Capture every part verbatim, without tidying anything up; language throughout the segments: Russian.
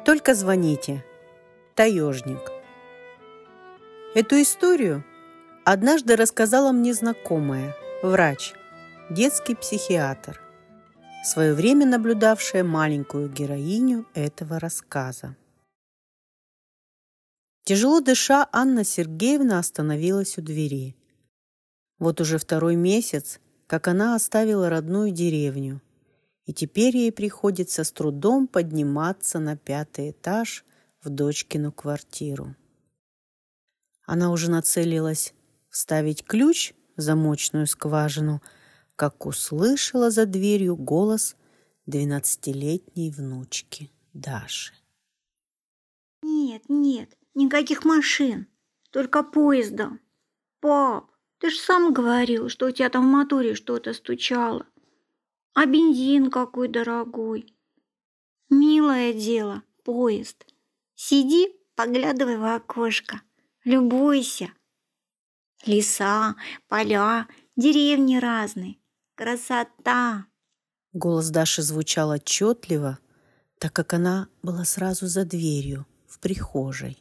Только звоните. Таежник. Эту историю однажды рассказала мне знакомая, врач, детский психиатр, в свое время наблюдавшая маленькую героиню этого рассказа. Тяжело дыша, Анна Сергеевна остановилась у двери. Вот уже второй месяц, как она оставила родную деревню, и теперь ей приходится с трудом подниматься на пятый этаж в дочкину квартиру. Она уже нацелилась вставить ключ в замочную скважину, как услышала за дверью голос двенадцатилетней внучки Даши. «Нет, нет, никаких машин, только поезда. Пап, ты ж сам говорил, что у тебя там в моторе что-то стучало. А бензин какой дорогой. Милое дело, поезд. Сиди, поглядывай в окошко, любуйся. Леса, поля, деревни разные. Красота!» Голос Даши звучал отчетливо, так как она была сразу за дверью, в прихожей.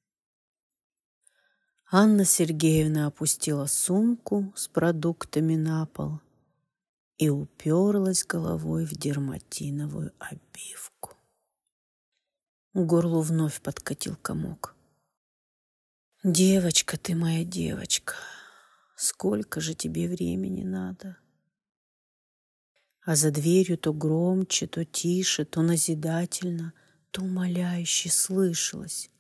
Анна Сергеевна опустила сумку с продуктами на пол и уперлась головой в дерматиновую обивку. К горлу вновь подкатил комок. «Девочка ты моя, девочка, сколько же тебе времени надо?» А за дверью то громче, то тише, то назидательно, то умоляюще слышалось: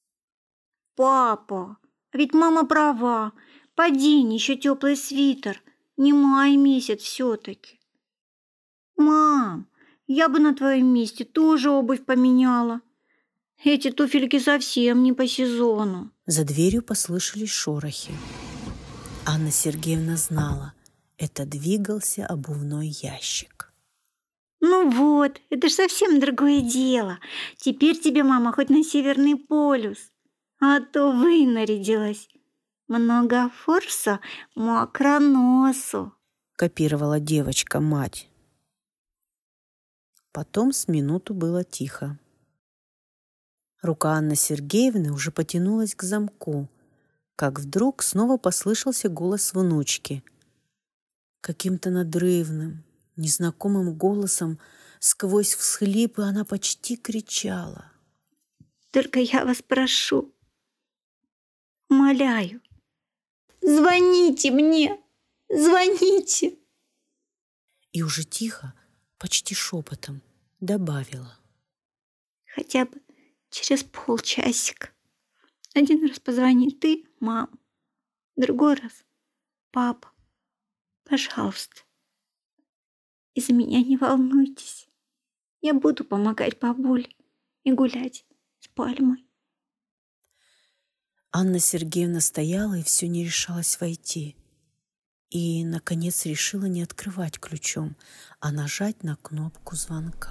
«Папа, ведь мама права. Подень еще теплый свитер. Не май месяц все-таки. Мам, я бы на твоем месте тоже обувь поменяла. Эти туфельки совсем не по сезону». За дверью послышались шорохи. Анна Сергеевна знала, это двигался обувной ящик. «Ну вот, это ж совсем другое дело. Теперь тебе мама хоть на Северный полюс. А то вынарядилась. Много форса, мокро носу», — копировала девочка мать. Потом с минуту было тихо. Рука Анны Сергеевны уже потянулась к замку, как вдруг снова послышался голос внучки. Каким-то надрывным, незнакомым голосом сквозь всхлипы она почти кричала: «Только я вас прошу, умоляю, звоните мне, звоните!» И уже тихо, почти шепотом добавила: «Хотя бы через полчасика. Один раз позвони ты, мам, другой раз папа. Пожалуйста. И за меня не волнуйтесь. Я буду помогать бабуле и гулять с Пальмой». Анна Сергеевна стояла и все не решалась войти. И, наконец, решила не открывать ключом, а нажать на кнопку звонка.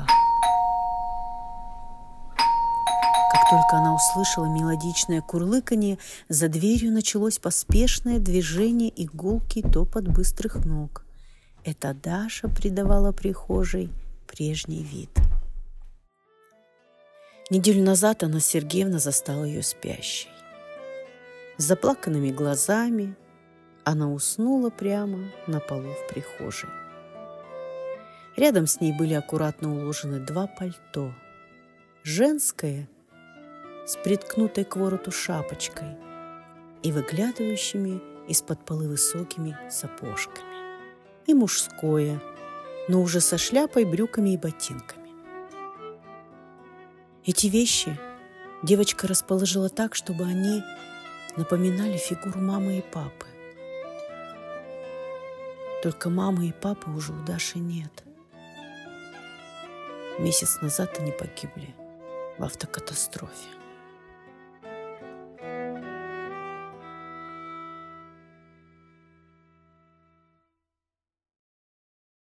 Как только она услышала мелодичное курлыканье, за дверью началось поспешное движение и гулкий топот быстрых ног. Это Даша придавала прихожей прежний вид. Неделю назад Анна Сергеевна застала ее спящей. С заплаканными глазами она уснула прямо на полу в прихожей. Рядом с ней были аккуратно уложены два пальто. Женское с приткнутой к вороту шапочкой и выглядывающими из-под полы высокими сапожками. И мужское, но уже со шляпой, брюками и ботинками. Эти вещи девочка расположила так, чтобы они напоминали фигуру мамы и папы. Только мамы и папы уже у Даши нет. Месяц назад они погибли в автокатастрофе.